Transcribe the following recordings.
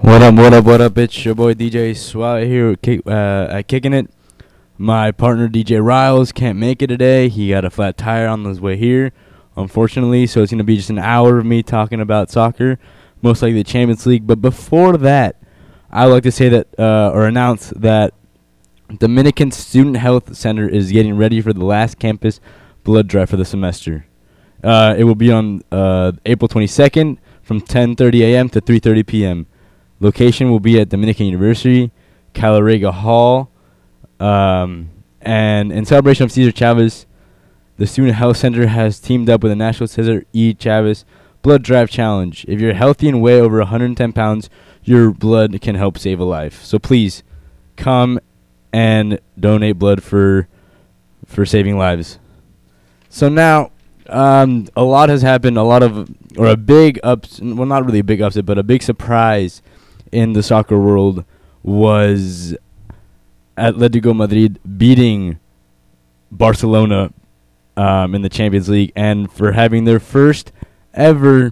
What up? It's your boy DJ Swat here at Kicking It. My partner DJ Riles can't make it today. He got a flat tire on his way here, unfortunately. So it's going to be just an hour of me talking about soccer, most likely the Champions League. But before that, I would like to say that or announce that Dominican Student Health Center is getting ready for the last campus blood drive for the semester. It will be on April 22nd from 10:30 a.m. to 3:30 p.m. Location will be at Dominican University, Calarega Hall, and in celebration of Cesar Chavez, the Student Health Center has teamed up with the National Cesar E. Chavez Blood Drive Challenge. If you're healthy and weigh over 110 pounds, your blood can help save a life. So please come and donate blood for saving lives. So now, a lot has happened. A big not really a big upset, but a big surprise in the soccer world was Atletico Madrid beating Barcelona in the Champions League, and for having their first ever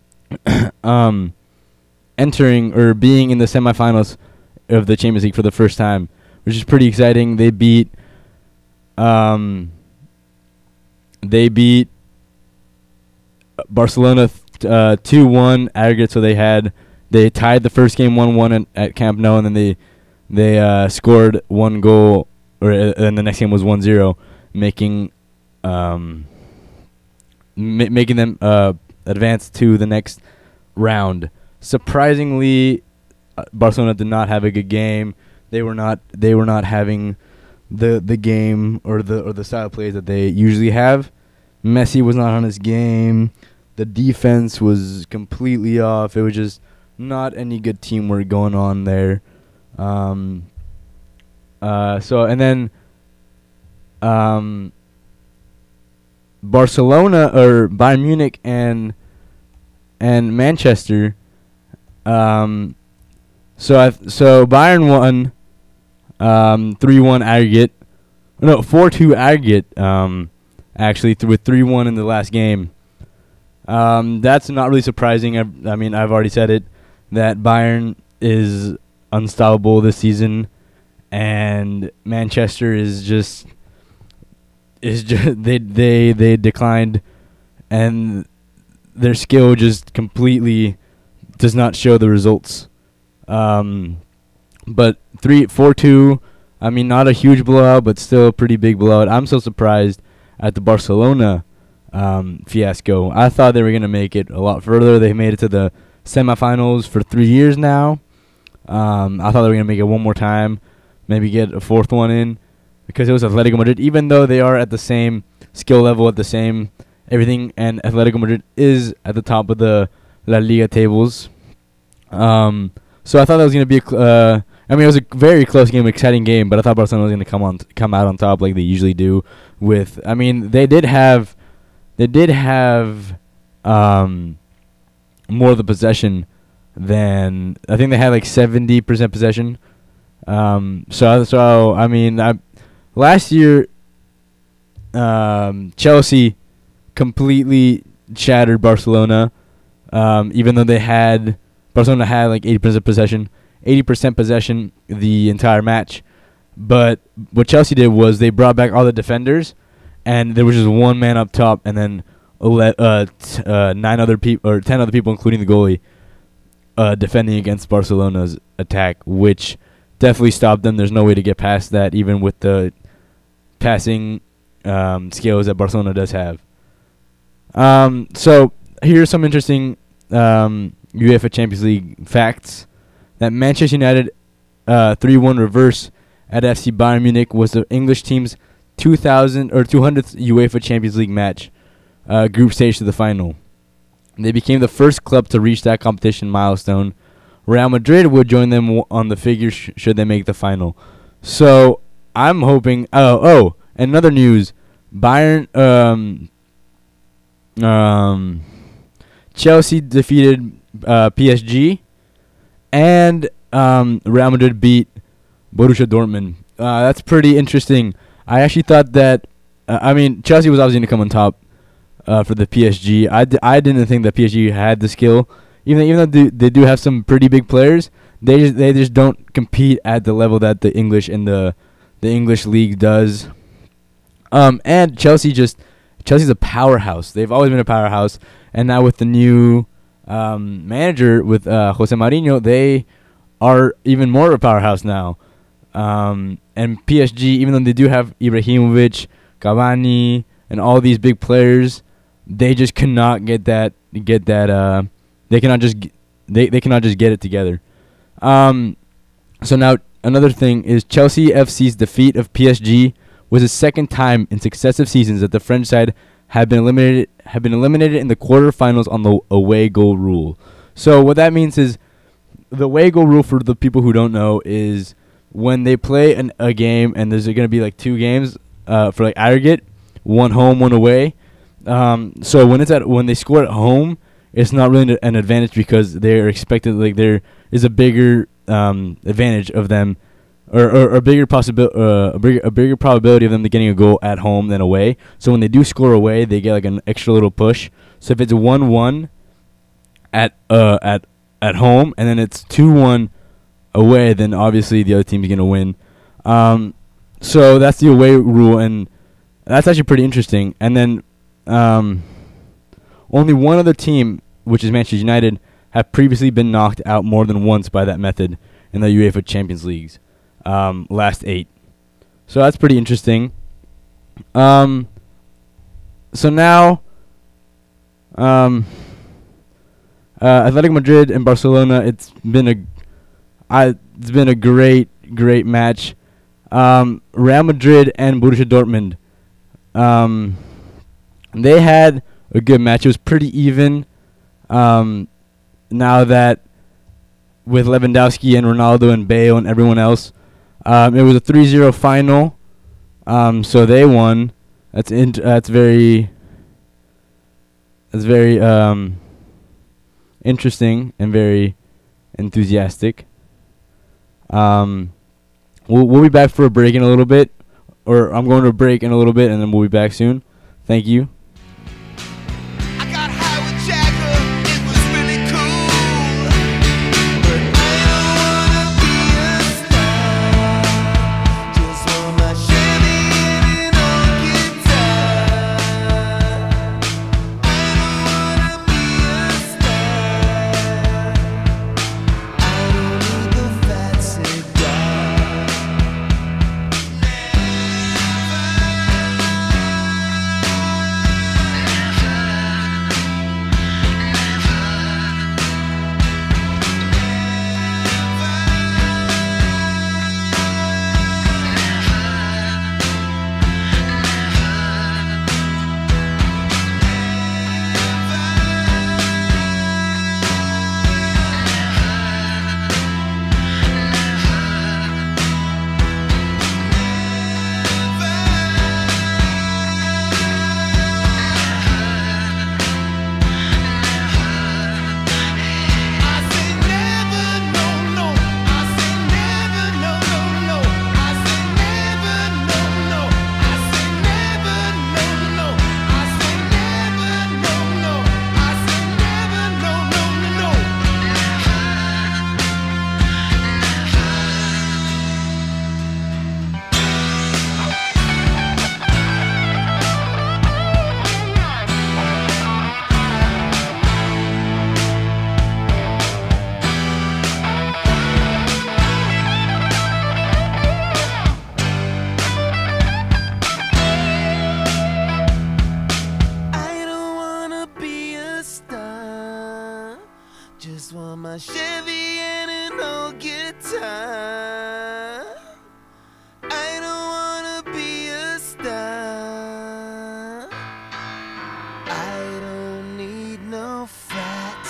entering or being in the semifinals of the Champions League for the first time, which is pretty exciting. They beat Barcelona 2-1 aggregate, so they tied the first game 1-1 at Camp Nou, and then they scored one goal, and the next game was 1-0, making making them advance to the next round. Surprisingly, Barcelona did not have a good game. They were not having the game or the style of plays that they usually have. Messi was not on his game. The defense was completely off. It was just not any good teamwork going on there. Barcelona or Bayern Munich and Manchester. So Bayern won 3-1 aggregate. No, 4-2 aggregate. Actually, with 3-1 in the last game. That's not really surprising. I've already said it, that Bayern is unstoppable this season, and Manchester is just they declined, and their skill just completely does not show the results. But 4-2, not a huge blowout, but still a pretty big blowout. I'm so surprised at the Barcelona fiasco. I thought they were going to make it a lot further. They made it to the semifinals for 3 years now. I thought they were going to make it one more time, maybe get a fourth one in, because it was Atletico Madrid, even though they are at the same skill level, at the same everything, and Atletico Madrid is at the top of the La Liga tables. So I thought that was going to be it was a very close game, exciting game, but I thought Barcelona was going to come out on top like they usually do. They did have more of the possession than, I think they had like 70% possession. Last year, Chelsea completely shattered Barcelona. Even though Barcelona had like 80% possession the entire match. But what Chelsea did was they brought back all the defenders, and there was just one man up top, and then 10 other people, including the goalie, defending against Barcelona's attack, which definitely stopped them. There's no way to get past that, even with the passing skills that Barcelona does have. So here's some interesting UEFA Champions League facts. That Manchester United 3-1 reverse at FC Bayern Munich was the English team's 200th UEFA Champions League match, group stage to the final. They became the first club to reach that competition milestone. Real Madrid would join them on the figure should they make the final. So I'm hoping. And another news: Chelsea defeated PSG, and Real Madrid beat Borussia Dortmund. That's pretty interesting. I actually thought that, Chelsea was obviously going to come on top for the PSG. I didn't think that PSG had the skill. Even though they do have some pretty big players, they just don't compete at the level that the English and the English league does. And Chelsea's a powerhouse. They've always been a powerhouse, and now with the new manager with Jose Mourinho, they are even more of a powerhouse now. And PSG, even though they do have Ibrahimovic, Cavani, and all these big players, they just cannot get that. They cannot just get it together. So now another thing is Chelsea FC's defeat of PSG was the second time in successive seasons that the French side have been eliminated in the quarterfinals on the away goal rule. So what that means is the away goal rule, for the people who don't know, is when they play a game and there's going to be like 2 games for like aggregate, one home, one away. So when they score at home, it's not really an advantage because they're expected, like, there is a bigger advantage of them, or a bigger probability of them getting a goal at home than away. So when they do score away, they get like an extra little push. So if it's 1-1 at home and then it's 2-1 away, then obviously the other team's gonna win. So that's the away rule, and that's actually pretty interesting. And then only one other team, which is Manchester United, have previously been knocked out more than once by that method in the UEFA Champions Leagues, last 8. So that's pretty interesting. So now, Atletico Madrid and Barcelona. It's been a great match. Real Madrid and Borussia Dortmund. They had a good match. It was pretty even. Now that with Lewandowski and Ronaldo and Bale and everyone else, it was a 3-0 final. So they won. That's very interesting and very enthusiastic. We'll be back for a break in a little bit, or I'm going to a break in a little bit, and then we'll be back soon. Thank you. my Chevy and an old guitar. I don't wanna be a star. I don't need no fat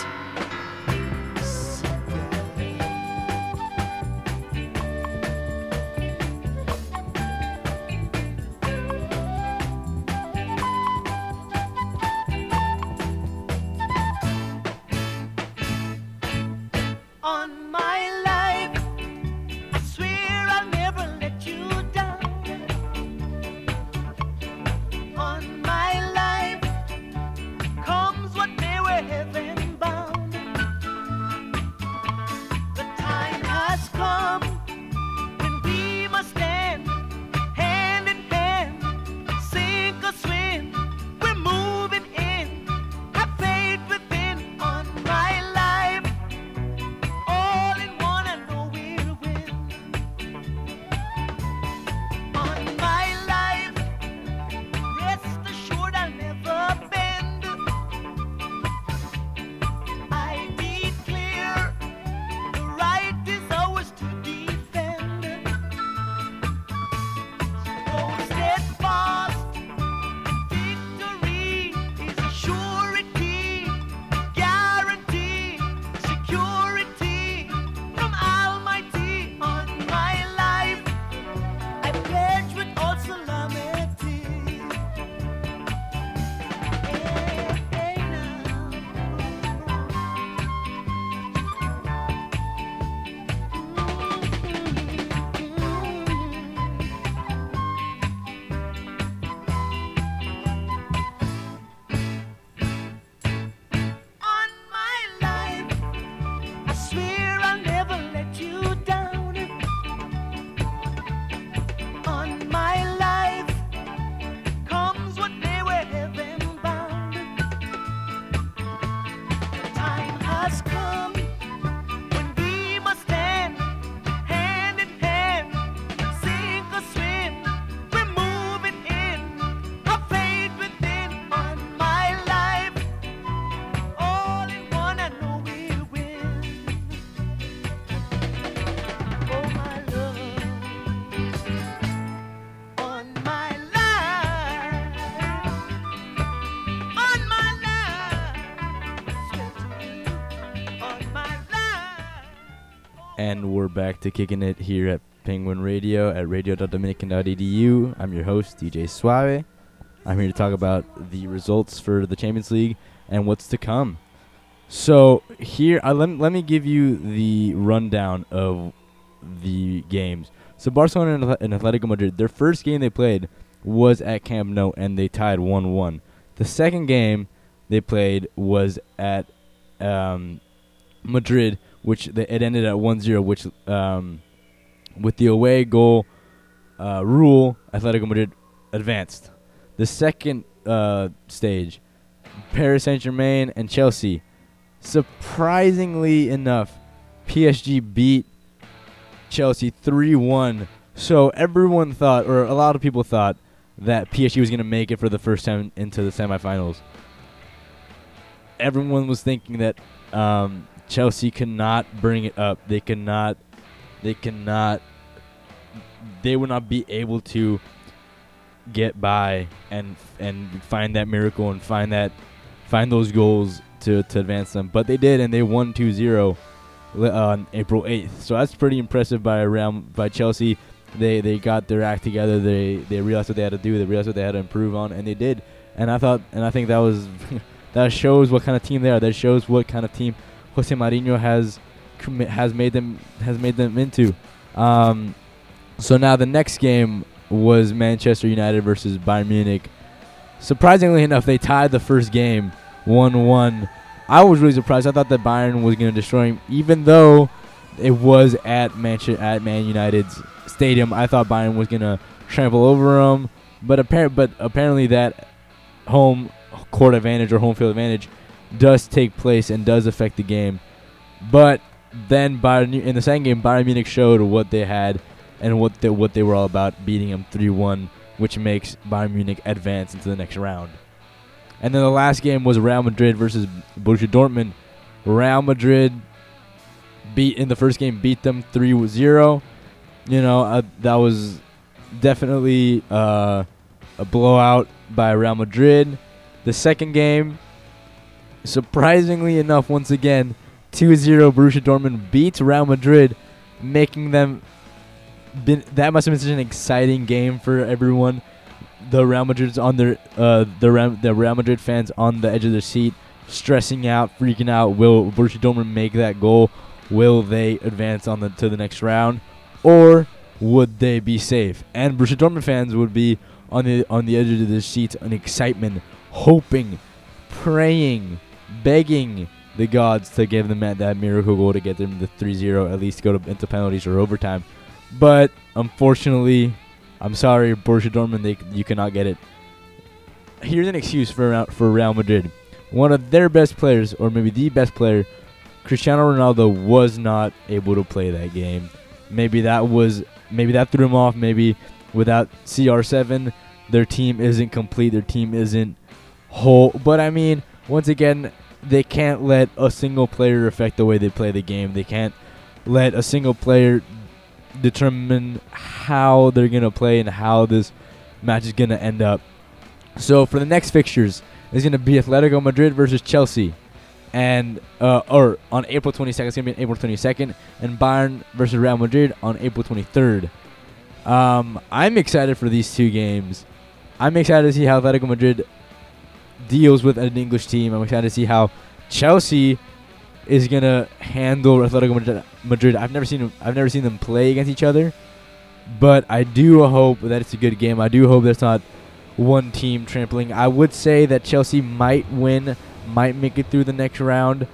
And we're back to kicking it here at Penguin Radio at radio.dominican.edu. I'm your host, DJ Suave. I'm here to talk about the results for the Champions League and what's to come. So here, let me give you the rundown of the games. So Barcelona and Atletico Madrid, their first game they played was at Camp Nou, and they tied 1-1. The second game they played was at Madrid, which it ended at 1-0, which with the away goal rule, Atletico Madrid advanced. The second stage, Paris Saint-Germain and Chelsea. Surprisingly enough, PSG beat Chelsea 3-1. So everyone thought, or a lot of people thought, that PSG was going to make it for the first time into the semifinals. Everyone was thinking that Chelsea cannot bring it up. They would not be able to get by and find that miracle and find those goals to advance them. But they did, and they won 2-0 on April 8th. So that's pretty impressive by Chelsea. They got their act together. They realized what they had to do. They realized what they had to improve on, and they did. And I think that was that shows what kind of team they are. That shows what kind of team Jose Mourinho has made them into. So now the next game was Manchester United versus Bayern Munich. Surprisingly enough, they tied the first game 1-1. I was really surprised. I thought that Bayern was going to destroy him, even though it was at Man United's stadium. I thought Bayern was going to trample over them, but apparently that home court advantage or home field advantage does take place and does affect the game. But then in the second game, Bayern Munich showed what they had and what they were all about, beating them 3-1, which makes Bayern Munich advance into the next round. And then the last game was Real Madrid versus Borussia Dortmund. Real Madrid in the first game beat them 3-0. That was definitely a blowout by Real Madrid. The second game, surprisingly enough, once again, 2-0 Borussia Dortmund beats Real Madrid, making them. That must have been such an exciting game for everyone. The Real Madrid's on the Real Madrid fans on the edge of their seat, stressing out, freaking out. Will Borussia Dortmund make that goal? Will they advance to the next round, or would they be safe? And Borussia Dortmund fans would be on the edge of their seats in excitement, hoping, praying, begging the gods to give them that miracle goal to get them the 3-0, at least go into penalties or overtime. But unfortunately, I'm sorry, Borussia Dortmund, you cannot get it. Here's an excuse for Real Madrid. One of their best players, or maybe the best player, Cristiano Ronaldo, was not able to play that game. Maybe that threw him off. Maybe without CR7, their team isn't complete. Their team isn't whole. But I mean, once again, they can't let a single player affect the way they play the game. They can't let a single player determine how they're going to play and how this match is going to end up. So for the next fixtures, it's going to be Atletico Madrid versus Chelsea. And or on April 22nd, it's going to be on April 22nd. And Bayern versus Real Madrid on April 23rd. I'm excited for these two games. I'm excited to see how Atletico Madrid deals with an English team. I'm excited to see how Chelsea is gonna handle Atletico Madrid. I've never seen them play against each other, but I do hope that it's a good game. I do hope there's not one team trampling. I would say that Chelsea might win, might make it through the next round,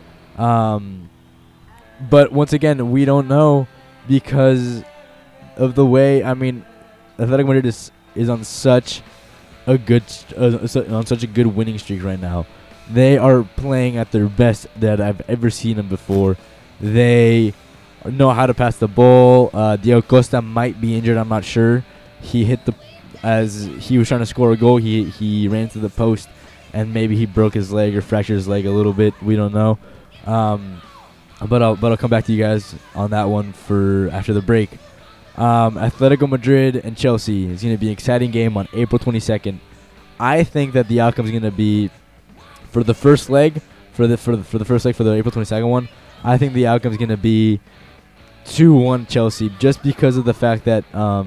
but once again, we don't know because of the way. I mean, Atletico Madrid is on such a good winning streak right now. They are playing at their best that I've ever seen them before. They know how to pass the ball. Diego Costa might be injured. I'm not sure. As he was trying to score a goal, he ran to the post, and maybe he broke his leg or fractured his leg a little bit. We don't know. But I'll come back to you guys on that one for after the break. Atletico Madrid and Chelsea is going to be an exciting game on April 22nd. I think that the outcome is going to be for the first leg, for the April 22nd one. I think the outcome is going to be 2-1 Chelsea, just because of the fact that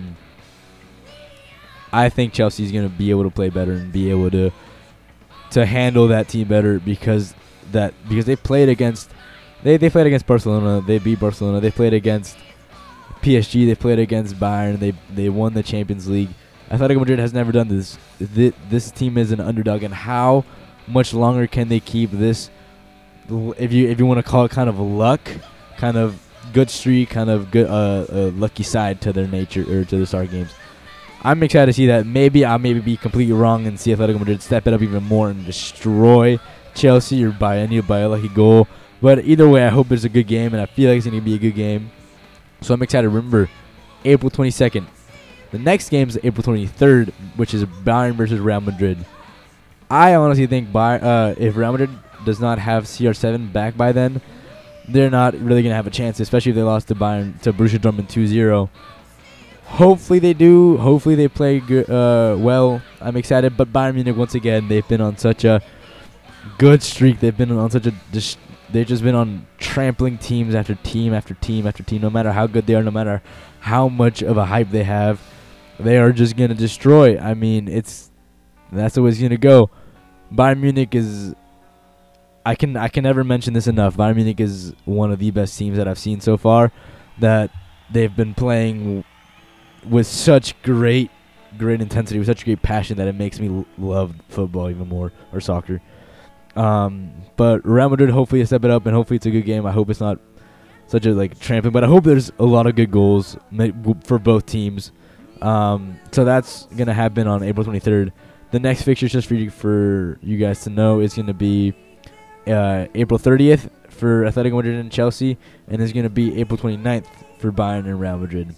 I think Chelsea's going to be able to play better and be able to handle that team better because they played against played against Barcelona, they beat Barcelona, they played against PSG, they played against Bayern, they won the Champions League. Atletico Madrid has never done this. This team is an underdog, and how much longer can they keep this? If you want to call it kind of luck, kind of good streak, kind of good lucky side to their nature or to the start games. I'm excited to see that. Maybe I'll be completely wrong and see Atletico Madrid step it up even more and destroy Chelsea or by a lucky goal. But either way, I hope it's a good game, and I feel like it's going to be a good game. So I'm excited. Remember, April 22nd. The next game is April 23rd, which is Bayern versus Real Madrid. I honestly think if Real Madrid does not have CR7 back by then, they're not really going to have a chance, especially if they lost to Borussia Dortmund 2-0. Hopefully they do. Hopefully they play well. I'm excited. But Bayern Munich, once again, they've been on such a good streak. They've been on such a they've just been on trampling teams after team after team after team. No matter how good they are, no matter how much of a hype they have, they are just going to destroy. I mean, that's the way it's going to go. Bayern Munich is... I can never mention this enough. Bayern Munich is one of the best teams that I've seen so far. That they've been playing with such great intensity, with such great passion that it makes me love football even more, or soccer. But Real Madrid, hopefully they step it up, and hopefully it's a good game. I hope it's not such a trampling, but I hope there's a lot of good goals for both teams. So that's gonna happen on April 23rd. The next fixture, just for you guys to know, is gonna be April 30th for Atletico Madrid and Chelsea, and is gonna be April 29th for Bayern and Real Madrid.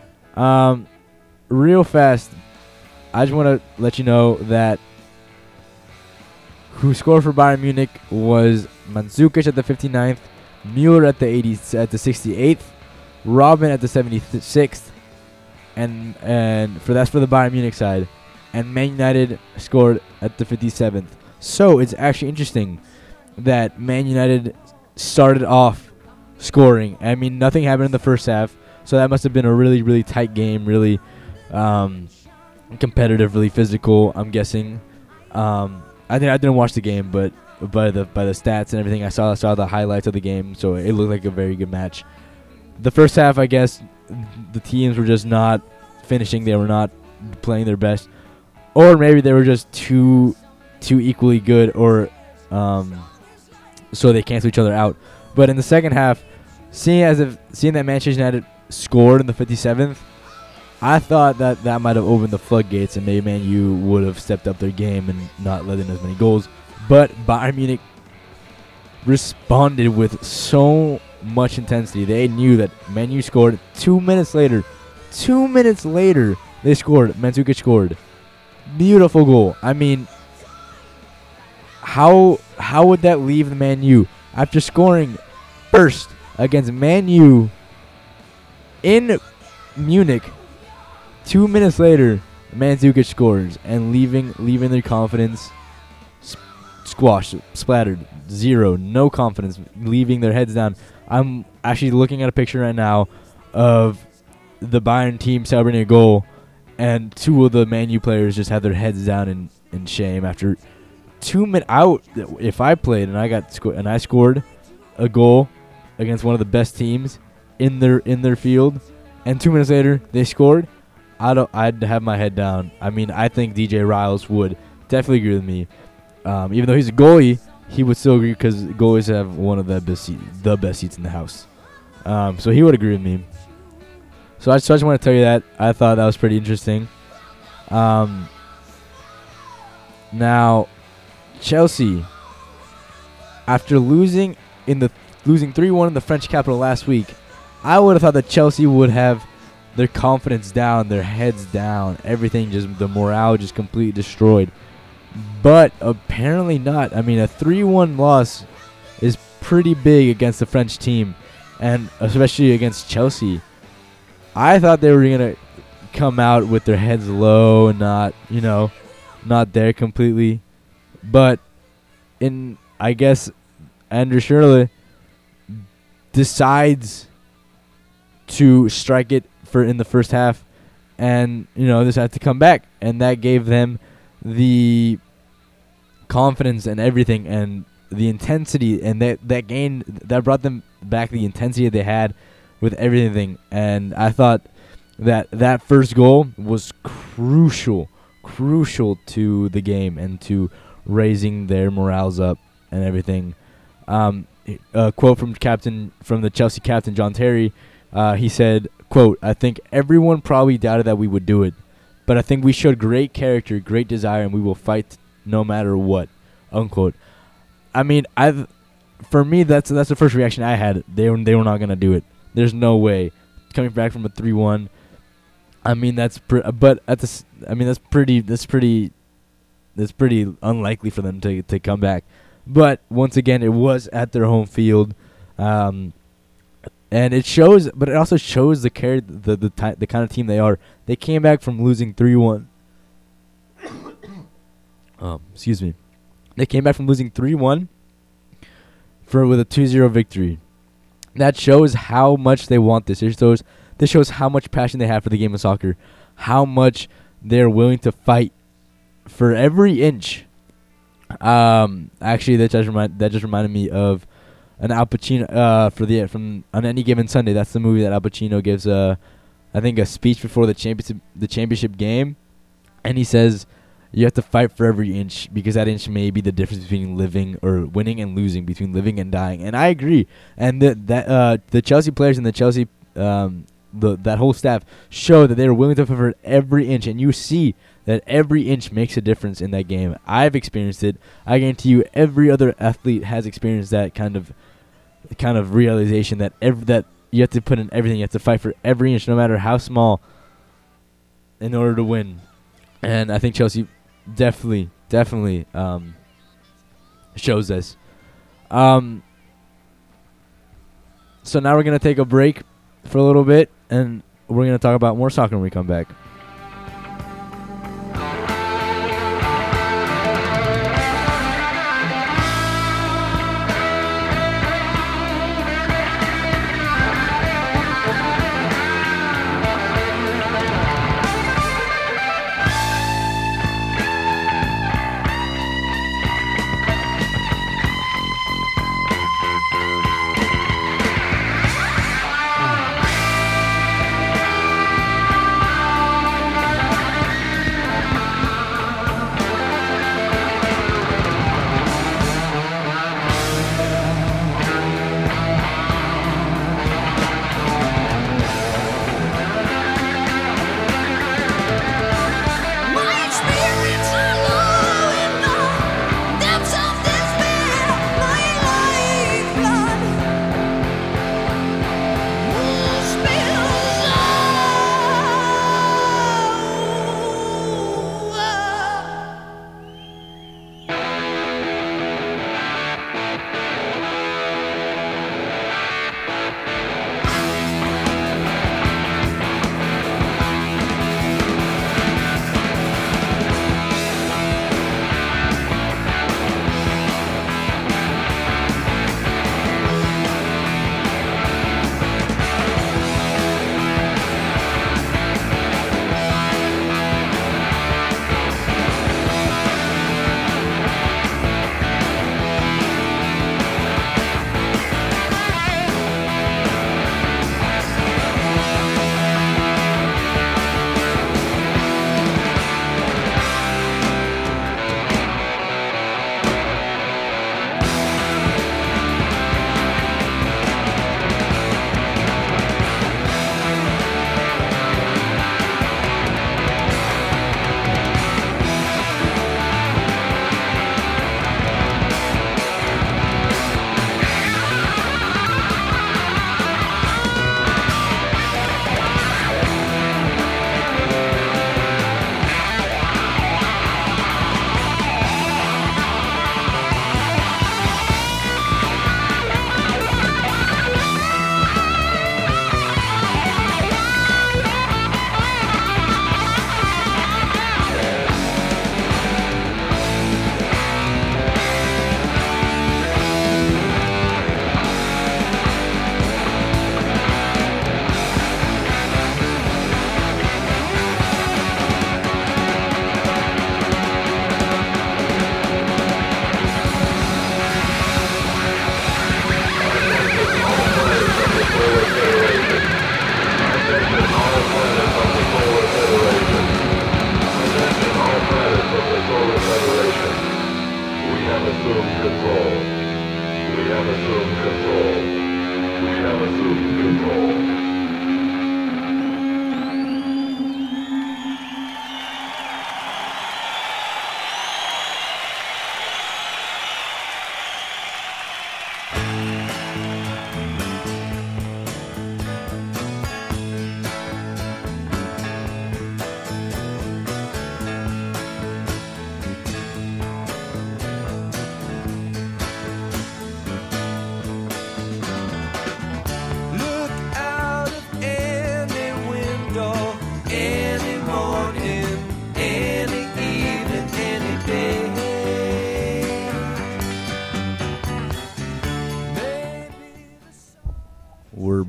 Real fast, I just want to let you know that who scored for Bayern Munich was Mandzukic at the 59th, Müller at the 68th, Robin at the 76th, and that's for the Bayern Munich side, and Man United scored at the 57th. So it's actually interesting that Man United started off scoring. I mean, nothing happened in the first half. So that must have been a really, really tight game, really competitive, really physical, I'm guessing. I didn't watch the game, but by the stats and everything, I saw the highlights of the game, so it looked like a very good match. The first half, I guess, the teams were just not finishing. They were not playing their best. Or maybe they were just too equally good, or so they cancel each other out. But in the second half, seeing that Manchester United scored in the 57th, I thought that might have opened the floodgates, and maybe Man U would have stepped up their game and not let in as many goals. But Bayern Munich responded with so much intensity. They knew that Man U scored 2 minutes later. 2 minutes later, they scored. Mandzukic scored. Beautiful goal. I mean, how would that leave the Man U after scoring first against Man U in Munich? 2 minutes later, Mandzukic scores, and leaving their confidence squashed, splattered, zero, no confidence, leaving their heads down. I'm actually looking at a picture right now of the Bayern team celebrating a goal, and two of the Man U players just had their heads down in shame after 2 minutes out. If I played and I scored a goal against one of the best teams in their field, and 2 minutes later they scored, I'd have my head down. I mean, I think DJ Riles would definitely agree with me. Even though he's a goalie, he would still agree because goalies have one of the best seats in the house. So he would agree with me. So I just want to tell you that. I thought that was pretty interesting. Now, Chelsea, after losing 3-1 in the French capital last week, I would have thought that Chelsea would have their confidence down, their heads down, everything, just the morale just completely destroyed. But apparently not. I mean, a 3-1 loss is pretty big against the French team, and especially against Chelsea. I thought they were going to come out with their heads low and not there completely. But I guess Andrew Schürrle decides to strike it for in the first half, and just had to come back, and that gave them the confidence and everything, and the intensity, and that brought them back the intensity they had with everything. And I thought that first goal was crucial to the game and to raising their morales up and everything. A quote from the Chelsea captain, John Terry. He said, quote, "I think everyone probably doubted that we would do it, but I think we showed great character, great desire, and we will fight no matter what," unquote. I mean, for me, that's the first reaction I had. They were not gonna do it. There's no way. Coming back from a 3-1. I mean, that's pretty unlikely for them to come back. But once again, it was at their home field, and it shows. But it also shows the kind of team they are. They came back from losing 3-1. Excuse me. They came back from losing 3-1 with a 2-0 victory. That shows how much they want this. This shows how much passion they have for the game of soccer, how much they're willing to fight for every inch. Actually, that just reminded me of an Al Pacino from On Any Given Sunday. That's the movie that Al Pacino gives I think a speech before the championship game, and he says you have to fight for every inch, because that inch may be the difference between winning and losing, between living and dying. And I agree. And the Chelsea players and the Chelsea that whole staff show that they're willing to fight for every inch, and you see that every inch makes a difference in that game. I've experienced it. I guarantee you, every other athlete has experienced that kind of realization that you have to put in everything. You have to fight for every inch, no matter how small, in order to win. And I think Chelsea definitely shows this. So now we're gonna take a break for a little bit, and we're gonna talk about more soccer when we come back.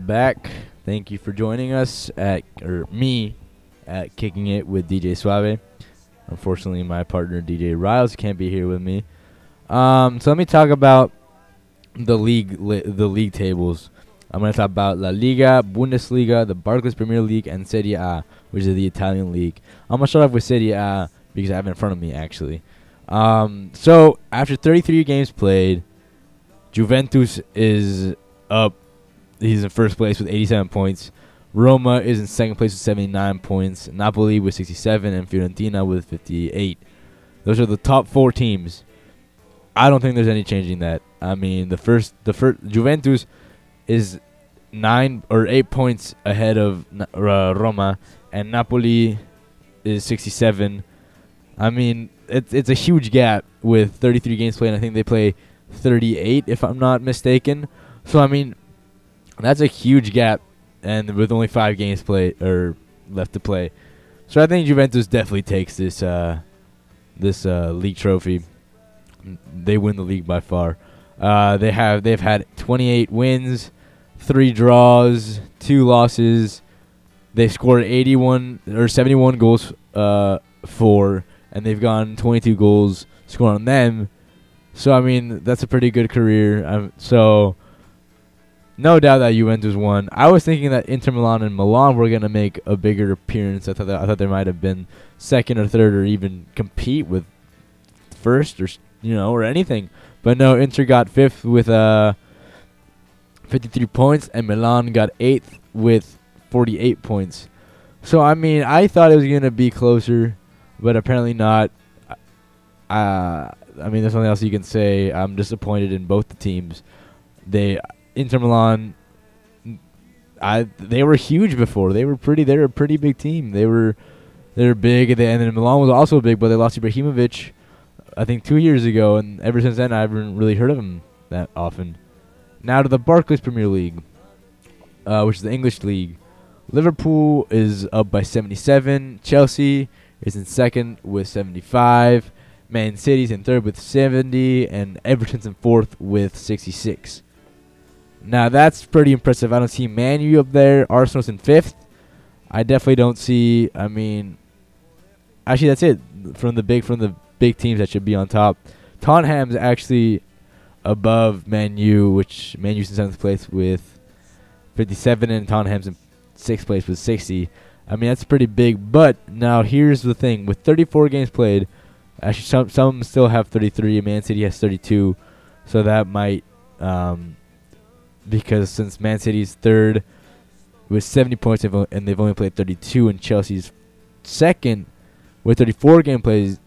back. Thank you for joining us at Kicking It with DJ Suave. Unfortunately, my partner DJ Riles can't be here with me. So let me talk about the league tables. I'm going to talk about La Liga, Bundesliga, the Barclays Premier League, and Serie A, which is the Italian league. I'm going to start off with Serie A because I have it in front of me, actually. So after 33 games played, Juventus is up. He's in first place with 87 points. Roma is in second place with 79 points. Napoli with 67 and Fiorentina with 58. Those are the top 4 teams. I don't think there's any changing that. I mean, the first Juventus is 9 or 8 points ahead of Roma, and Napoli is 67. I mean, it's a huge gap with 33 games played. I think they play 38, if I'm not mistaken. So I mean, that's a huge gap, and with only 5 games played or left to play. So I think Juventus definitely takes this league trophy. They win the league by far. They've had 28 wins, 3 draws, 2 losses. They scored 81 or 71 goals for, and they've gotten 22 goals scored on them. So I mean, that's a pretty good career. So no doubt that Juventus won. I was thinking that Inter Milan and Milan were gonna make a bigger appearance. I thought they might have been second or third or even compete with first or anything. But no, Inter got 5th with 53 points, and Milan got 8th with 48 points. So I mean, I thought it was gonna be closer, but apparently not. I mean, there's nothing else you can say. I'm disappointed in both the teams. Inter Milan, they were huge before. They're a pretty big team. They're big, and then Milan was also big, but they lost Ibrahimovic, I think 2 years ago, and ever since then I haven't really heard of him that often. Now to the Barclays Premier League, which is the English league. Liverpool is up by 77. Chelsea is in second with 75. Man City's in third with 70, and Everton's in fourth with 66. Now that's pretty impressive. I don't see Man U up there. Arsenal's in 5th. I definitely don't see. I mean, actually that's it from the big teams that should be on top. Tottenham's actually above Man U, which Man U's in 7th place with 57, and Tottenham's in 6th place with 60. I mean, that's pretty big. But now here's the thing: with 34 games played, actually some still have 33. Man City has 32, so that might. Because since Man City's third with 70 points and they've only played 32, and Chelsea's second with 34 games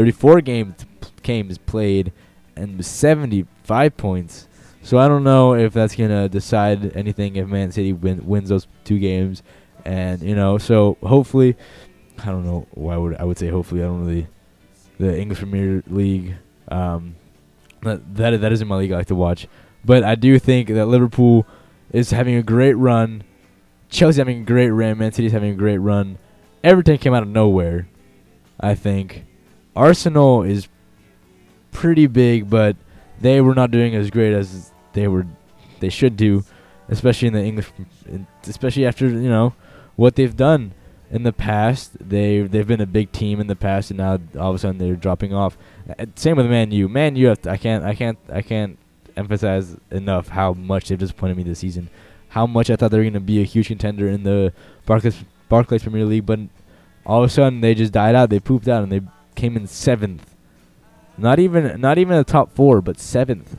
played and with 75 points. So I don't know if that's gonna decide anything if Man City wins those 2 games, and so hopefully, I don't know why I would say hopefully. I don't really the English Premier League. That isn't my league I like to watch. But I do think that Liverpool is having a great run. Chelsea's having a great run. Man City's having a great run. Everton came out of nowhere, I think. Arsenal is pretty big, but they were not doing as great as they should do, especially in the English, especially after what they've done in the past. They've been a big team in the past, and now all of a sudden they're dropping off. Same with Man U. Man U, I can't emphasize enough how much they've disappointed me this season. How much I thought they were going to be a huge contender in the Barclays Premier League, but all of a sudden they just died out. They pooped out, and they came in 7th. Not even the top 4, but 7th.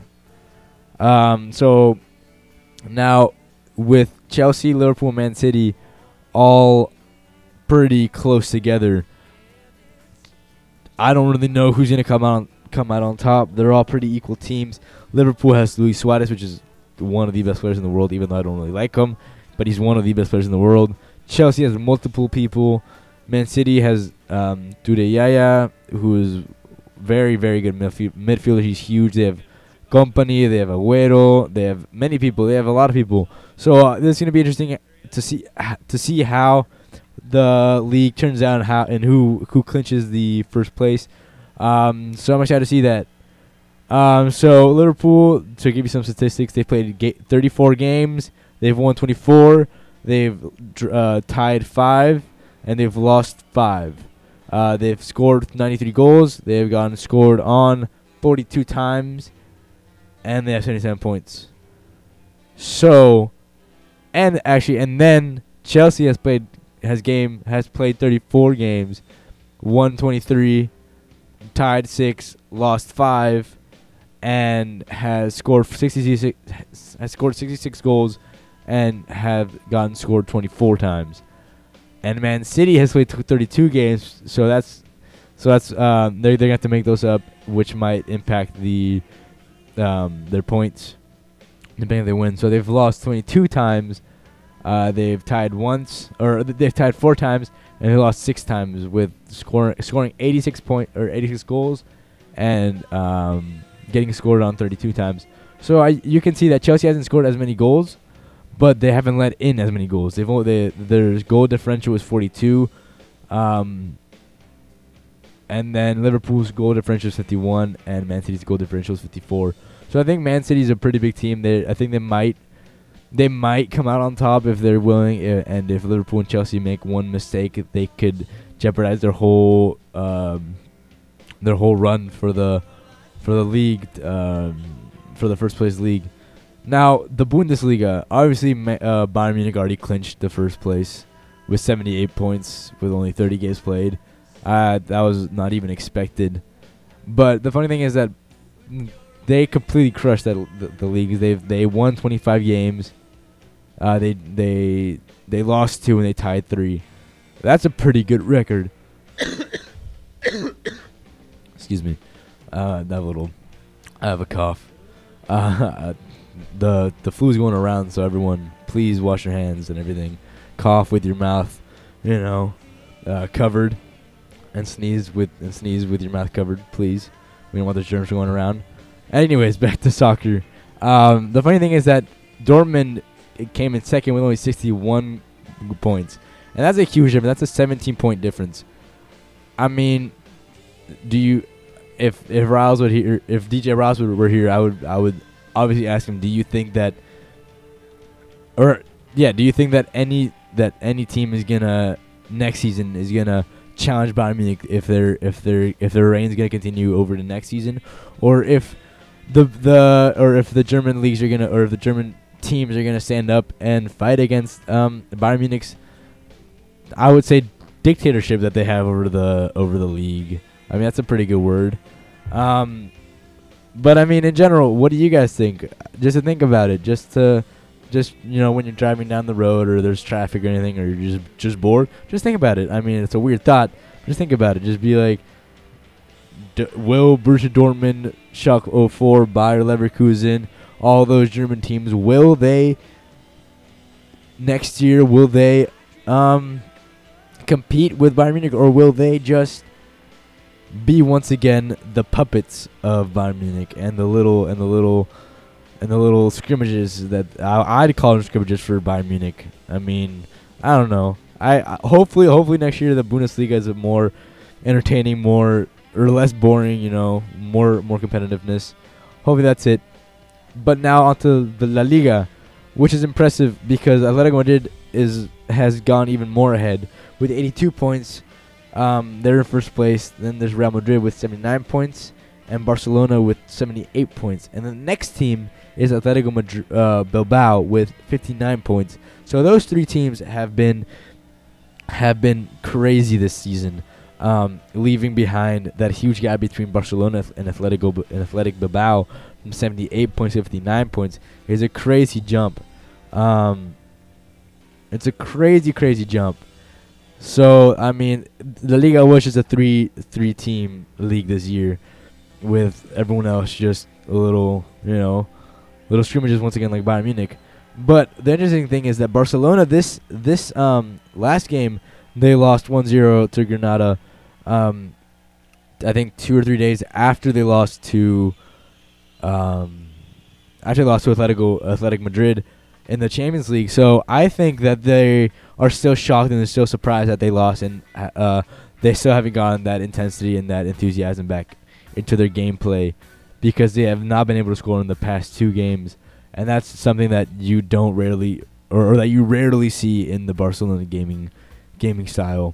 So now with Chelsea, Liverpool, Man City all pretty close together, I don't really know who's going to come out on top. They're all pretty equal teams. Liverpool has Luis Suarez, which is one of the best players in the world, even though I don't really like him, but he's one of the best players in the world. Chelsea has multiple people. Man City has Toure Yaya, who is very, very good midfielder. He's huge. They have Company, they have Agüero, they have many people. They have a lot of people. So this is going to be interesting to see how the league turns out and who clinches the first place. So I'm excited to see that. So Liverpool, to give you some statistics, they played 34 games. They've won 24. They've tied 5, and they've lost 5. They've scored 93 goals. They've gotten scored on 42 times, and they have 77 points. So, and then Chelsea has played 34 games, won 23, tied 6, lost 5, and has scored 66 goals and have gotten scored 24 times. And Man City has played 32 games, so that's they're gonna have to make those up, which might impact their points depending if they win. So they've lost 22 times. They've tied 4 times, and they lost 6 times with scoring 86 goals and getting scored on 32 times. So you can see that Chelsea hasn't scored as many goals, but they haven't let in as many goals. Their goal differential is 42, and then Liverpool's goal differential is 51, and Man City's goal differential is 54. So I think Man City's a pretty big team. I think they might come out on top if they're willing, and if Liverpool and Chelsea make one mistake, they could jeopardize their whole run for the league, for the first place league. Now, the Bundesliga, obviously Bayern Munich already clinched the first place with 78 points with only 30 games played. That was not even expected. But the funny thing is that they completely crushed the league. They won 25 games. They lost 2 and they tied 3. That's a pretty good record. Excuse me. I have a cough. The flu's going around, so everyone, please wash your hands and everything. Cough with your mouth, covered, and sneeze with your mouth covered, please. We don't want those germs going around. Anyways, back to soccer. The funny thing is that Dortmund came in second with only 61 points, and that's a huge difference. That's a 17-point difference. I mean, if DJ Riles were here, I would obviously ask him, do you think that any team is gonna next season is gonna challenge Bayern Munich if their reign is gonna continue over the next season, or if the German leagues are gonna, or if the German teams are gonna stand up and fight against Bayern Munich's, I would say, dictatorship that they have over the league. I mean, that's a pretty good word. But I mean, in general, what do you guys think? Just to think about it, when you're driving down the road or there's traffic or anything, or you're just bored, just think about it. I mean, it's a weird thought. Just think about it. Just be like, will Borussia Dortmund, Schalke 04, Bayer Leverkusen, all those German teams, will they next year, compete with Bayern Munich, or will they just be once again the puppets of Bayern Munich and the little scrimmages that I'd call them scrimmages for Bayern Munich? I mean, I don't know. I hopefully next year the Bundesliga is more entertaining, more or less boring, more competitiveness. Hopefully that's it. But now onto the La Liga, which is impressive because Atletico Madrid has gone even more ahead with 82 points. They're in first place. Then there's Real Madrid with 79 points and Barcelona with 78 points. And the next team is Atletico Madrid, Bilbao with 59 points. So those three teams have been crazy this season, leaving behind that huge gap between Barcelona and Athletic Bilbao from 78 points to 59 points. Is a crazy jump. It's a crazy jump. So, I mean, the Liga was just a three-team league this year, with everyone else just a little scrimmages once again like Bayern Munich. But the interesting thing is that Barcelona, this last game, they lost 1-0 to Granada. I think 2 or 3 days after they lost to Athletic Madrid in the Champions League. So I think that they are still shocked and they're still surprised that they lost, and they still haven't gotten that intensity and that enthusiasm back into their gameplay because they have not been able to score in the past 2 games, and that's something that you don't rarely or that you rarely see in the Barcelona gaming style.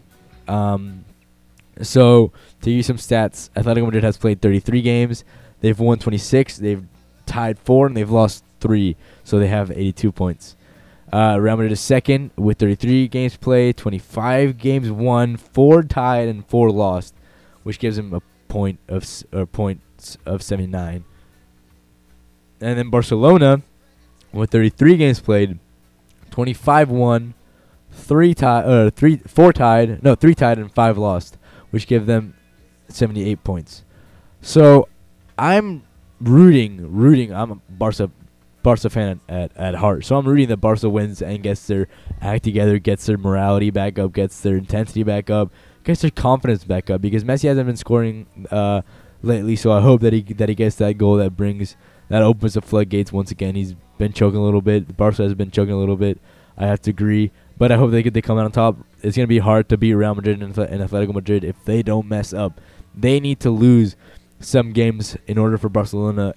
So to give you some stats, Atletico Madrid has played 33 games. They've won 26. They've tied 4, and they've lost 3. So they have 82 points. Real Madrid is second with 33 games played, 25 games won, 4 tied, and 4 lost, which gives them a points of 79. And then Barcelona, with 33 games played, 25 won, 3 tied, and 5 lost, which give them 78 points. So I'm rooting. I'm a Barca fan at heart. So I'm rooting that Barca wins and gets their act together, gets their morality back up, gets their intensity back up, gets their confidence back up, because Messi hasn't been scoring lately. So I hope that he gets that goal that opens the floodgates once again. He's been choking a little bit. Barca has been choking a little bit. I have to agree. But I hope they come out on top. It's going to be hard to beat Real Madrid and Atletico Madrid if they don't mess up. They need to lose some games in order for Barcelona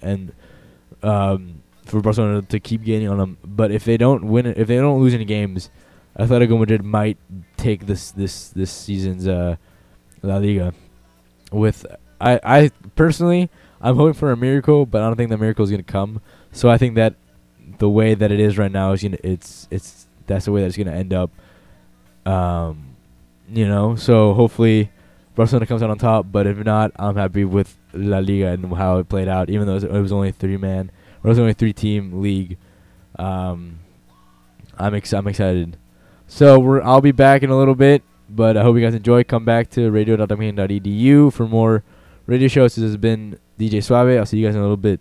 to keep gaining on them. But if they don't lose any games, Atletico Madrid might take this season's La Liga. I personally, I'm hoping for a miracle, but I don't think the miracle is going to come. So I think that the way that it is right now is that's the way that it's going to end up. So hopefully Barcelona comes out on top, but if not, I'm happy with La Liga and how it played out, even though it was only a 3-team league. I'm excited. So I'll be back in a little bit, but I hope you guys enjoy. Come back to radio.tamien.edu for more radio shows. This has been DJ Suave. I'll see you guys in a little bit.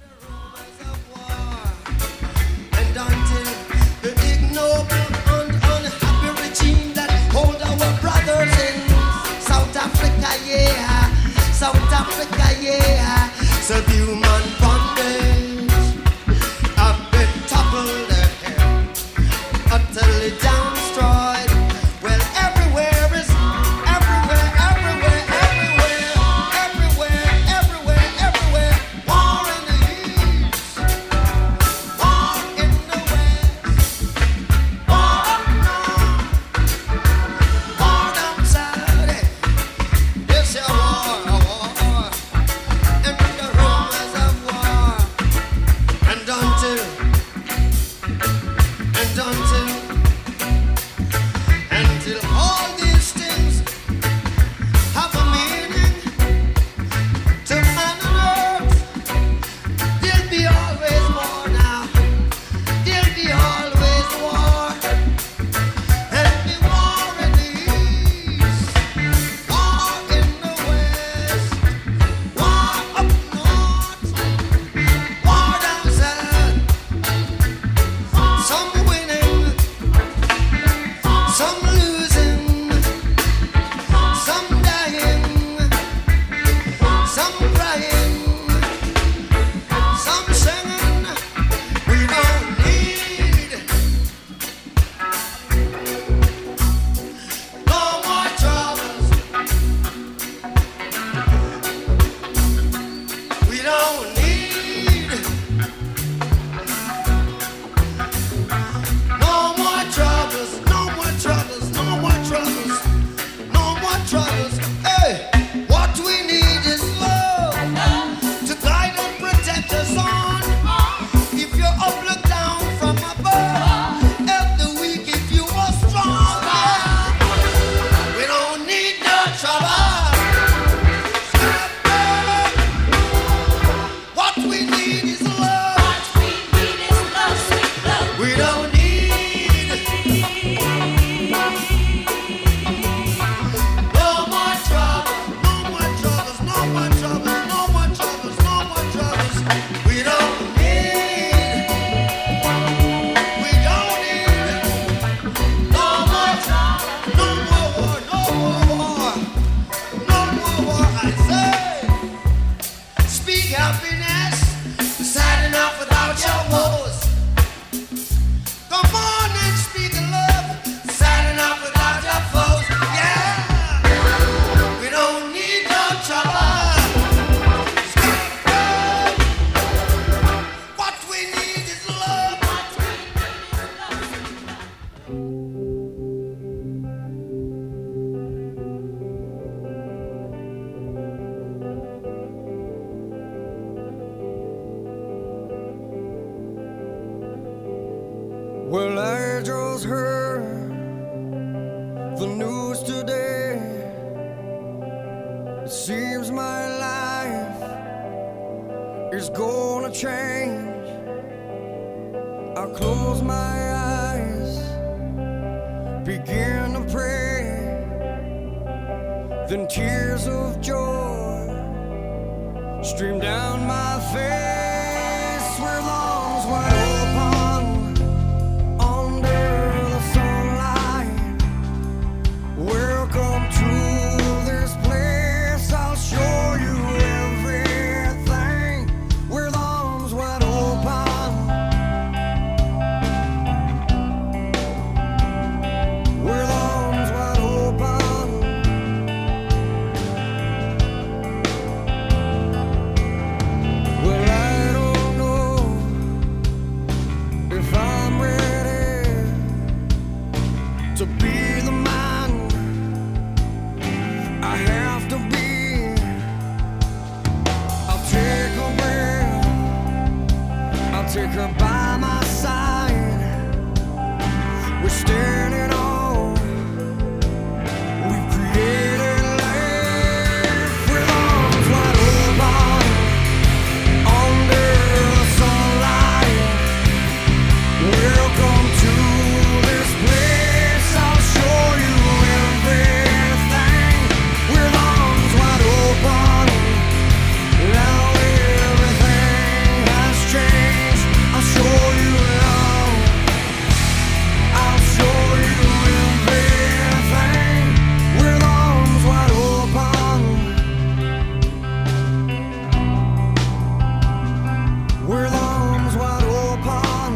Subhuman bondage, I've been toppled ahead, utterly down destroyed. Well, everywhere is everywhere. War in the east, war in the west, war up north, war down south. It's a war. Until all these things have a meaning to man and earth, there'll be always war now. There'll be always war. There'll be war in the east, war in the west, war up north, war down south. Some winning, some losing, some dying, some crying, some singing. We don't need no more troubles. We don't need no more troubles, no more troubles, no more troubles, no more troubles. Hey, what we need is love. just heard the news today. It seems my life is gonna change. I close my eyes, begin to pray, then tears of joy stream down my face. We're lungs wide open under the sunlight. Welcome to this place, I'll show you everything. We're lungs wide open. We're lungs wide open. Well, I don't know if I'm ready to be the man I have to be. I'll take a breath, I'll take her by my side. We're standing on, we've created life. We're lungs wide open under the sunlight. Welcome to this place, I'll show you everything. We're lungs wide open. Now everything has changed. I'll show you love. I'll show you everything. We're lungs wide open. We're lungs wide open.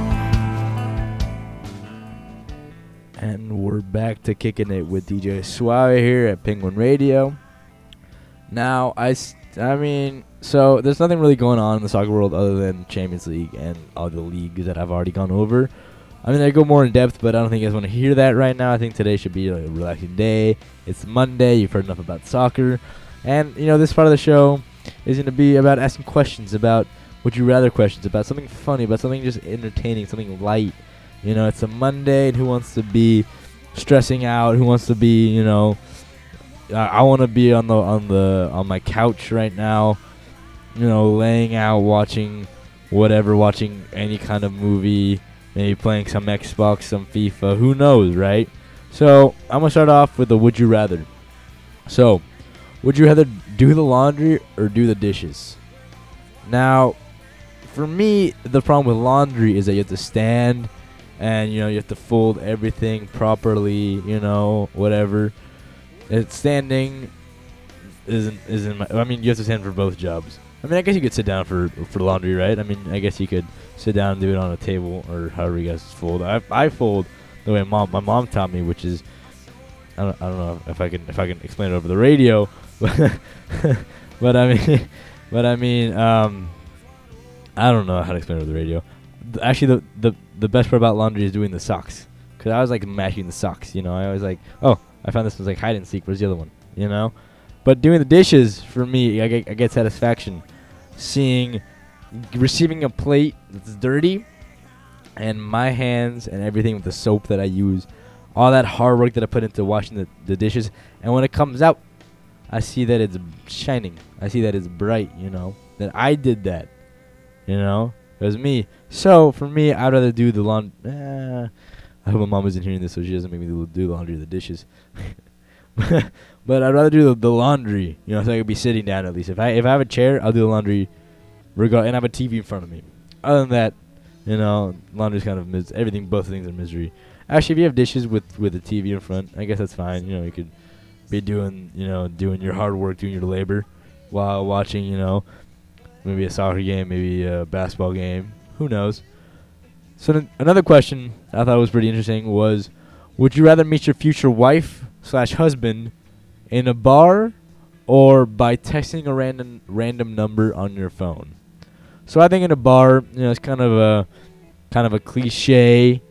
And we're back to kicking it with DJ Suave here at Penguin Radio. Now, I mean, so there's nothing really going on in the soccer world other than Champions League and all the leagues that I've already gone over. I mean, I go more in depth, but I don't think you guys want to hear that right now. I think today should be like a relaxing day. It's Monday. You've heard enough about soccer. And, you know, this part of the show is going to be about asking questions, about would you rather questions, about something funny, about something just entertaining, something light. You know, it's a Monday, and who wants to be stressing out? Who wants to be, you know, I want to be on my couch right now, you know, laying out, watching whatever, watching any kind of movie, maybe playing some Xbox, some FIFA, who knows, right? So I'm gonna start off with a would you rather. So, would you rather do the laundry or do the dishes? Now, for me, the problem with laundry is that you have to stand, and you know you have to fold everything properly, you know, whatever. It's standing isn't my, I mean, you have to stand for both jobs. I mean, I guess you could sit down for laundry, right? I mean, I guess you could sit down and do it on a table or however you guys fold. I fold the way my mom taught me, which is I don't know if I can explain it over the radio, but I mean I don't know how to explain it over the radio. Actually, the best part about laundry is doing the socks, because I was like matching the socks. You know, I was like, oh, I found this was like hide and seek. Where's the other one? You know, but doing the dishes for me, I get satisfaction receiving a plate that's dirty, and my hands and everything with the soap that I use, all that hard work that I put into washing the dishes, and when it comes out, I see that it's shining. I see that it's bright. You know, that I did that. You know, it was me. So for me, I'd rather do the laundry. I hope my mom isn't hearing this, so she doesn't make me do the laundry or the dishes. But I'd rather do the laundry, you know, so I could be sitting down at least. If I have a chair, I'll do the laundry, and I have a TV in front of me. Other than that, you know, laundry's kind of everything. Both things are misery. Actually, if you have dishes with a TV in front, I guess that's fine. You know, you could be doing your hard work, doing your labor, while watching, you know, maybe a soccer game, maybe a basketball game. Who knows? So another question I thought was pretty interesting was, would you rather meet your future wife/husband in a bar or by texting a random number on your phone? So I think in a bar, you know, it's kind of a cliche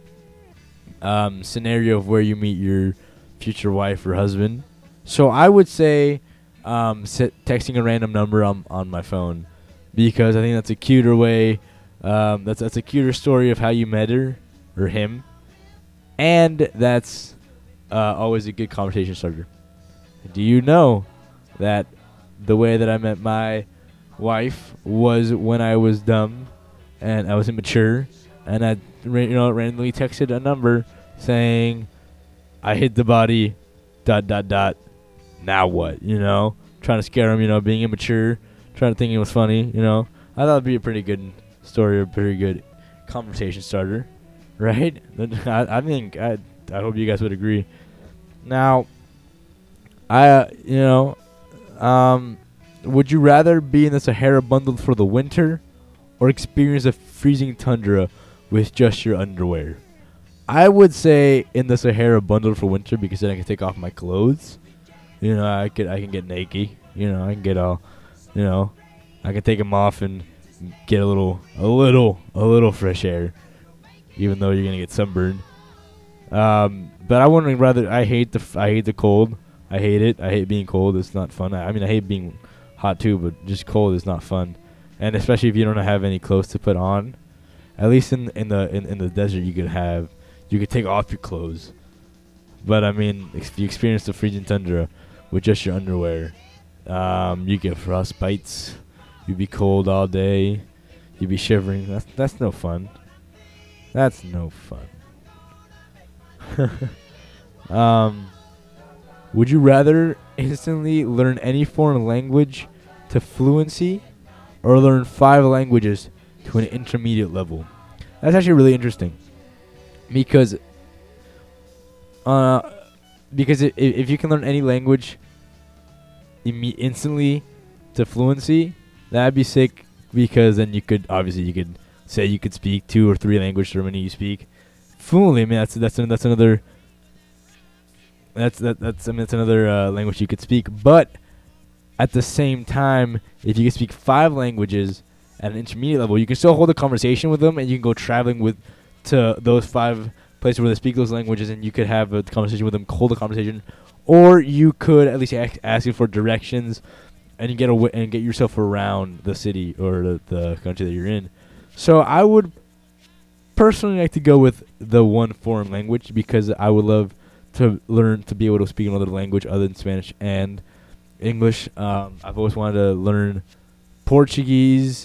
scenario of where you meet your future wife or husband. So I would say texting a random number on my phone, because I think that's a cuter way. That's a cuter story of how you met her or him. And that's always a good conversation starter. Do you know that the way that I met my wife was when I was dumb and I was immature, and I randomly texted a number saying I hit the body ... Now what? Trying to scare him, being immature, trying to think it was funny, I thought it'd be a pretty good story, a pretty good conversation starter, right? I think I hope you guys would agree. Now, would you rather be in the Sahara bundled for the winter or experience a freezing tundra with just your underwear? I would say in the Sahara bundled for winter because then I can take off my clothes. I can get naked. I can get all, I can take them off and get a little fresh air, even though you're gonna get sunburned. But I wouldn't rather. I hate the cold. I hate it. I hate being cold. It's not fun. I hate being hot too, but just cold is not fun. And especially if you don't have any clothes to put on. At least in the desert, you could take off your clothes. But if you experience the freezing tundra with just your underwear, you get frostbites. You'd be cold all day. You'd be shivering. That's no fun. That's no fun. Would you rather instantly learn any foreign language to fluency or learn 5 languages to an intermediate level? That's actually really interesting. Because if you can learn any language instantly to fluency, that'd be sick. Because then you could say you could speak 2 or 3 languages however many you speak fluently. That's another language you could speak. But at the same time, if you can speak 5 languages at an intermediate level, you can still hold a conversation with them, and you can go traveling to those 5 places where they speak those languages, and you could have a conversation with them, hold a conversation, or you could at least ask you for directions, and get yourself around the city or the country that you're in. So I would personally like to go with the one foreign language because I would love to learn to be able to speak another language other than Spanish and English. I've always wanted to learn Portuguese,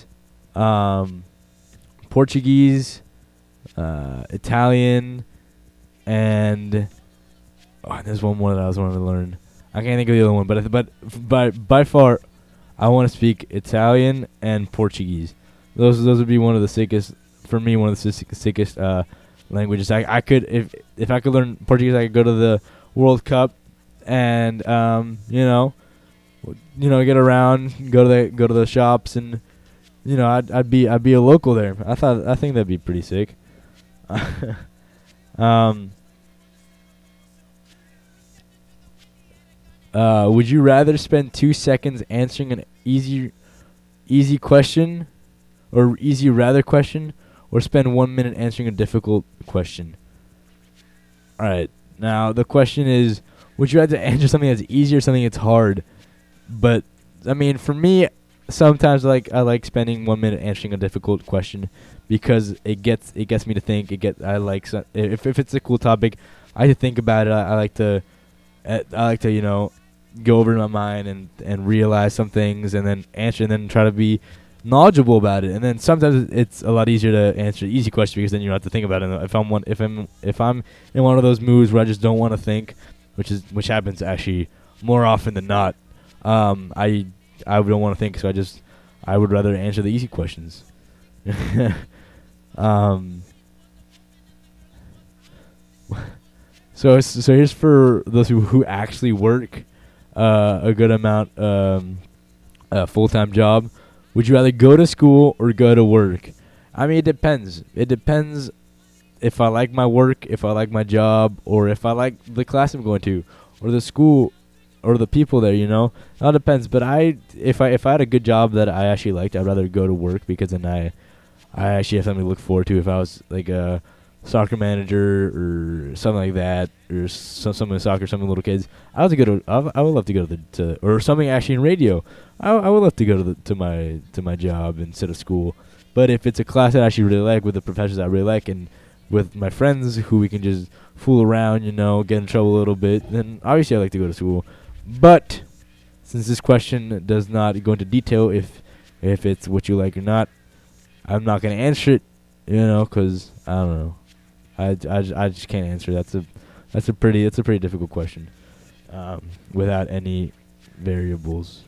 Italian, and there's one more that I was wanting to learn. I can't think of the other one, but by far, I want to speak Italian and Portuguese. Those would be one of the sickest for me. One of the sickest languages. I could if I could learn Portuguese, I could go to the World Cup and get around, go to the shops, and I'd be a local there. I think that'd be pretty sick. Would you rather spend 2 seconds answering an easy question, or easy rather question, or spend 1 minute answering a difficult question? All right. Now the question is, would you rather answer something that's easy or something that's hard? But for me, sometimes I like spending 1 minute answering a difficult question because it gets me to think. If it's a cool topic, I like to think about it. I like to go over in my mind and realize some things and then answer and then try to be knowledgeable about it. And then sometimes it's a lot easier to answer the easy question because then you don't have to think about it. If I'm in one of those moods where I just don't want to think, which happens actually more often than not, I don't want to think, so I would rather answer the easy questions. So here's for those who actually work a good amount, a full-time job. Would you rather go to school or go to work? It depends. It depends if I like my work, if I like my job, or if I like the class I'm going to, or the school, or the people there. It all depends. But if I had a good job that I actually liked, I'd rather go to work because then I actually have something to look forward to. If I was like a soccer manager or something like that, or something in soccer, something with little kids, I would love to go to or something actually in radio. I would love to go to my job instead of school. But if it's a class that I actually really like with the professors I really like and with my friends who we can just fool around, get in trouble a little bit, then obviously I like to go to school. But since this question does not go into detail if it's what you like or not, I'm not gonna answer it, because I don't know. I just can't answer. That's a pretty difficult question, without any variables.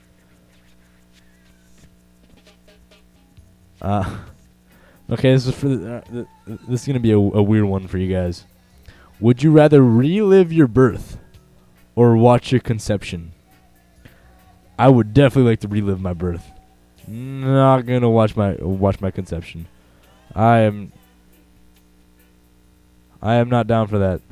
Okay, this is gonna be a weird one for you guys. Would you rather relive your birth or watch your conception? I would definitely like to relive my birth. Not gonna watch my conception. I am not down for that.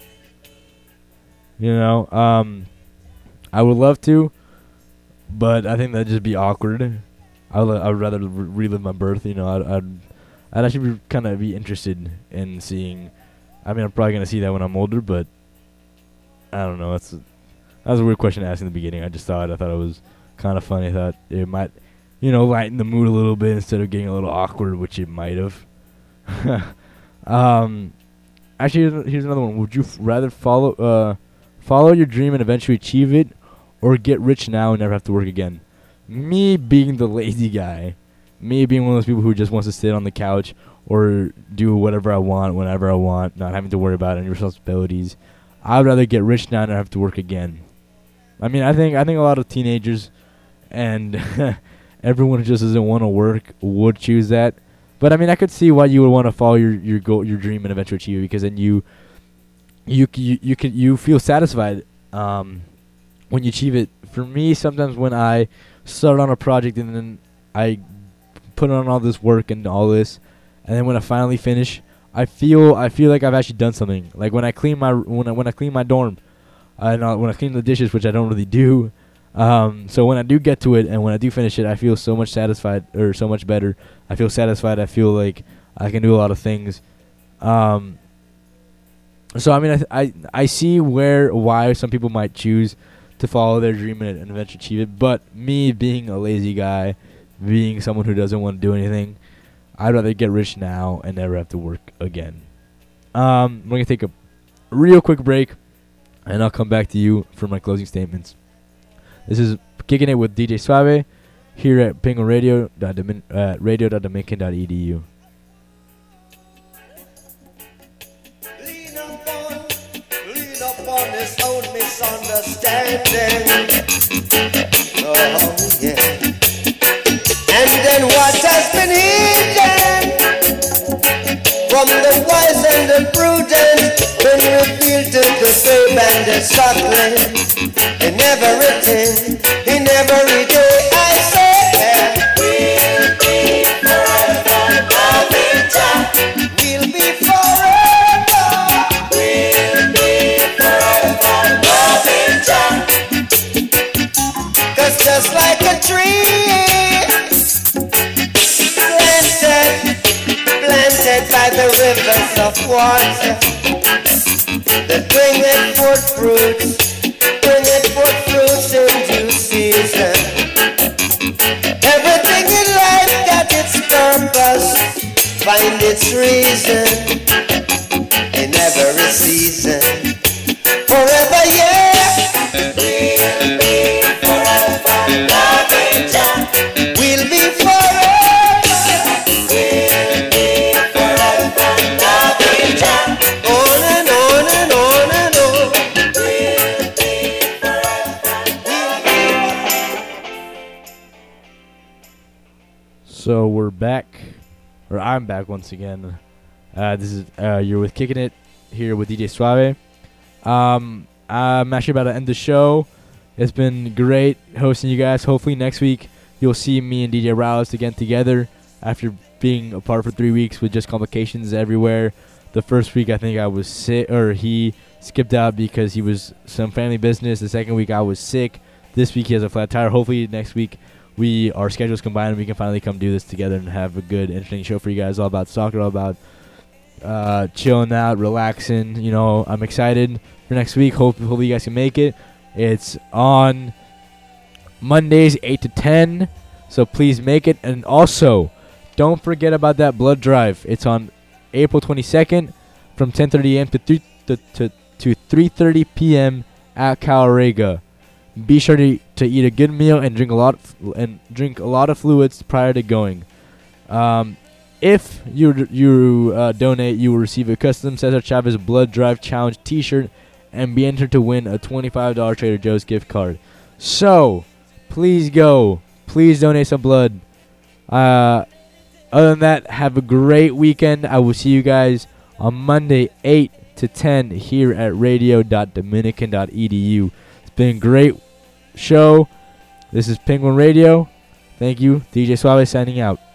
I would love to, but I think that'd just be awkward. I would rather relive my birth. I'd actually kind of be interested in seeing. I mean, I'm probably gonna see that when I'm older, but I don't know. That was a weird question to ask in the beginning. I thought it was kind of funny. I thought it might, lighten the mood a little bit instead of getting a little awkward, which it might have. Actually, here's another one. Would you rather follow your dream and eventually achieve it, or get rich now and never have to work again? Me being the lazy guy, me being one of those people who just wants to sit on the couch or do whatever I want whenever I want, not having to worry about any responsibilities. I'd rather get rich now and not have to work again. I mean, I think a lot of teenagers and everyone who just doesn't want to work would choose that. But I mean, I could see why you would want to follow your goal, your dream, and eventually achieve it, because then you feel satisfied when you achieve it. For me, sometimes when I start on a project and then I put on all this work and all this, and then when I finally finish, I feel like I've actually done something. Like when I clean my clean my dorm, when I clean the dishes, which I don't really do. So when I do get to it and when I do finish it, I feel so much satisfied, or so much better. I feel satisfied. I feel like I can do a lot of things. So I mean, I see why some people might choose to follow their dream and eventually achieve it. But me being a lazy guy, being someone who doesn't want to do anything, I'd rather get rich now and never have to work again. We're gonna take a real quick break, and I'll come back to you for my closing statements. This is Kicking It with DJ Suave here at radio.dominican.edu. Lean upon his own misunderstanding. Oh, yeah. And then what has been hidden from the wise and the prudent been revealed to the babe and the suckling. In everything, in every day, I say, we'll be forever loving Jah. We'll be forever. We'll be forever loving Jah. 'Cause just like a tree planted by the rivers of water, that bringeth forth fruits in due season. Everything in life got its purpose, find its reason in every season. Forever, yeah. We'll be forever loving Jah. We'll be forever. We'll be forever loving Jah. On and on and on and on. So we're back, or I'm back once again. This is you're with Kicking It here with DJ Suave. I'm actually about to end the show. It's been great hosting you guys. Hopefully next week you'll see me and DJ Riles again together after being apart for 3 weeks with just complications everywhere. The first week I think I was sick, or he skipped out because he was some family business. The second week I was sick. This week he has a flat tire. Hopefully next week our schedules combine and we can finally come do this together and have a good, interesting show for you guys, all about soccer, all about chilling out, relaxing. I'm excited for next week. Hopefully you guys can make it. It's on Mondays 8 to 10, so please make it. And also, don't forget about that blood drive. It's on April 22nd from 10:30 a.m. to 3:30 p.m. at Calrega. Be sure to eat a good meal and drink a lot of fluids prior to going. If you donate, you will receive a custom Cesar Chavez Blood Drive Challenge T-shirt and be entered to win a $25 Trader Joe's gift card. So, please go. Please donate some blood. Other than that, have a great weekend. I will see you guys on Monday, 8 to 10 here at radio.dominican.edu. It's been a great show. This is Penguin Radio. Thank you. DJ Suave signing out.